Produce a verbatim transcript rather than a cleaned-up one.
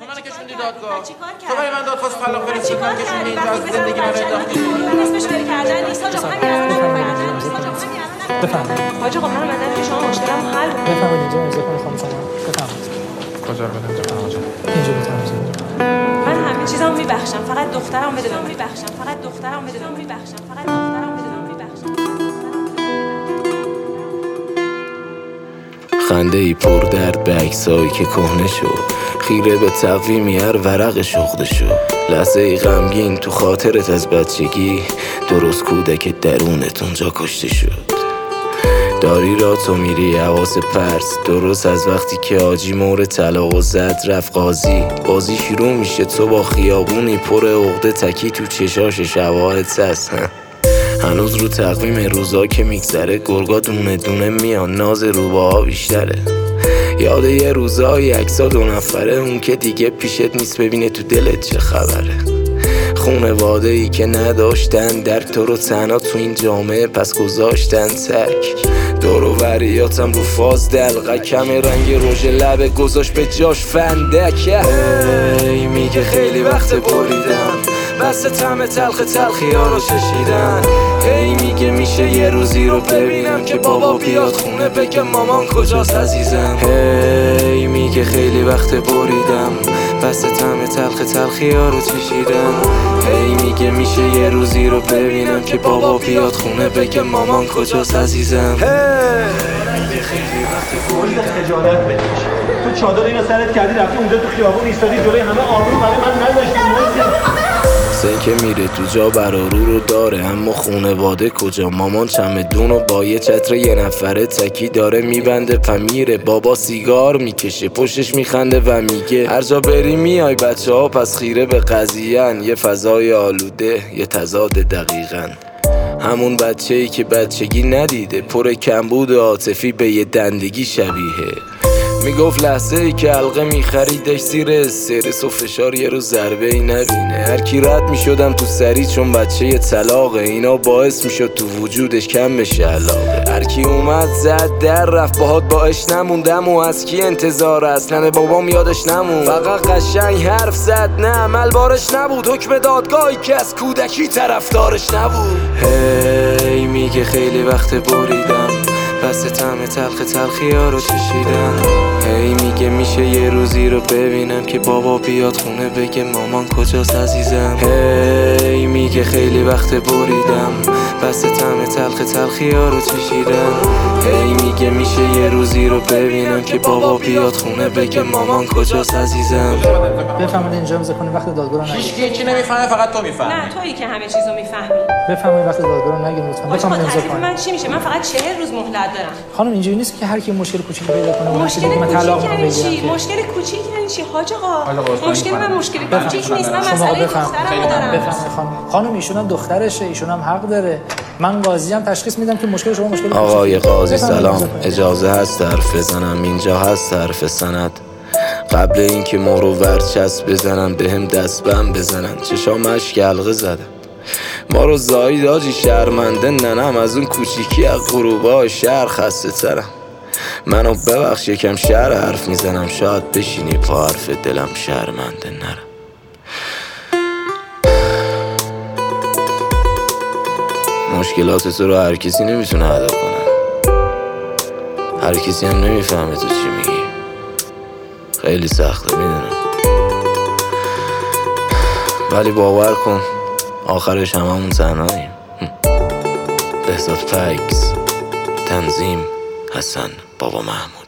تو منو کشوندی دادگاه. تو برای من دادخواست طلاق فرستادی، من کشوندی اینجا از زندگی من انداختی. من اسمش فکر کردن نیست. آقا همین الان نمی‌فهمم. آقا بفرمایید. حاج آقا من اومدم که شما مشکلمو حل کنید. بفرمایید اینجا امضا کنید خانم شما. بفرمایید. کجا رو بدم جناب حاج؟ اینجا بفرمایید. من همه چیزامو میبخشم، فقط دخترم بدونم میبخشم، فقط دخترم بدونم میبخشم، فقط دخترم بدونم میبخشم. خنده ای پر درد به عکسایی که کهنه شد، خیره به تقویمی هر ورق شغل شد، لحظه ای غمگین تو خاطرت از بچگی، درست کودک درونت اونجا کشته شد. داری را تو میری حواس پرس، درست از وقتی که آجی مور طلاق و زد رفت قاضی، بازی شروع میشه تو با خیابونی پر عقده تکی تو چشاش شواهد هست. هنوز رو تقویم روزا که میگذره گرگا دونه دونه میان، ناز روباها بیشتره. یاد یه روزای عکسا دو نفره، اون که دیگه پیشت نیست ببینه تو دلت چه خبره. خونواده ای که نداشتن درک تو رو تنها تو این جامعه پس گذاشتن تک. دور و وریاتم رو فاز دلقه کم رنگ رژ لبه گذاشت به جاش فندک. ای میگه خیلی وقت بریدم بس طعم تلخ تلخی ها رو چشیدن. هی میگه میشه یه روزی رو ببینم که بابا بیاد خونه بگه مامان کجاست عزیزم. هی میگه خیلی وقت بریدم بس طعم تلخ تلخی ها رو چشیدن. هی میگه میشه یه روزی رو ببینم که بابا بیاد خونه بگه مامان کجاست عزیزم. میگه خیلی وقت بریدم خجالت بکش. تو چادر اینو سرت کردی رفتی اونجا تو خیابون ایستادی جلوی همه آبرو برای من نداشتی. حسین که میره تو جا برارو رو داره، اما خونواده کجا؟ مامان چمدون و با یه چتر یه نفره تکی داره میبنده پمیره. بابا سیگار میکشه پشتش میخنده و میگه هر جا بری میای بچه ها پس خیره به قضیه‌ان. یه فضای آلوده یه تضاد دقیقاً همون بچه ای که بچگی ندیده، پر کمبود عاطفی به یه دندگی شبیه. میگفت لحظه ای که حلقه میخریدش زیر استرس و فشار یه روز ضربه ای نبینه. هر کی رد میشدم تو سری چون بچه ی طلاقه، اینا باعث میشد تو وجودش کم بشه علاقه. هر کی اومد زد در رفت باهات باش نموندم و از کی انتظار اصلا بابام یادش نمون. فقط قشنگ حرف زد نه عمل بارش نبود، حکم دادگاهی که از کودکی طرفدارش نبود. هی میگه خیلی وقت بریدم بس طعم تلخ تلخی ها رو چشیدن. هی میگه میشه یه روزی رو ببینم که بابا بیاد خونه بگه مامان کجاست عزیزم. هی میگه خیلی وقت بریدم بس طعم تلخ تلخی ها رو چشیدن. هی میگه میشه یه روزی رو ببینم که بابا بیاد خونه بگه مامان کجاست عزیزم. بفرمایید اینجا امضا کنید وقت دادگاه رو نگیرید. هیچ کی نمیفهمه فقط تو میفهمی. نه تویی که همه چیزو میفهمی. بفرمایید وقت دادگاه رو نگیرید لطفا. بفرمایید امضا کنید. من چی میشه؟ من فقط چهل روز مهلت دارم. خانم اینجوری نیست که هر کی مشکل کوچیکی پیدا کنه مشکل کوچیک یعنی چی؟ مشکل کوچیک یعنی چی حاج آقا؟ مشکل من مشکل کوچیک نیست. من مسئله دخترم دارم. بفرمایید خانم. خانم ایشون هم دخترشه، ایشون هم حق داره. من قاضی ام تشخیص میدم که مشکل شما مشکل آقای قاضی سلام، اجازه هست حرف بزنم؟ اینجا هست حرف سند؟ قبل اینکه ما رو ورچسب بزنن بهم دست بم بزنن چشام اشک حلقه زدم. ما رو زایید آجی شرمنده ننم، از اون کوچیکی از غروبای شهر خسته ترم. منو ببخش یکم شهر حرف میزنم، شاید بشینی پا حرف دلم شرمنده نرم. مشکلات تو رو هر کسی نمیتونه ادا کنه، هر کسی هم نمیفهمه تو چی میگی. خیلی سخته میدونم، ولی باور کن آخرش هممون تنهاییم. بهزاد فکس، تنظیم حسن بابا محمود.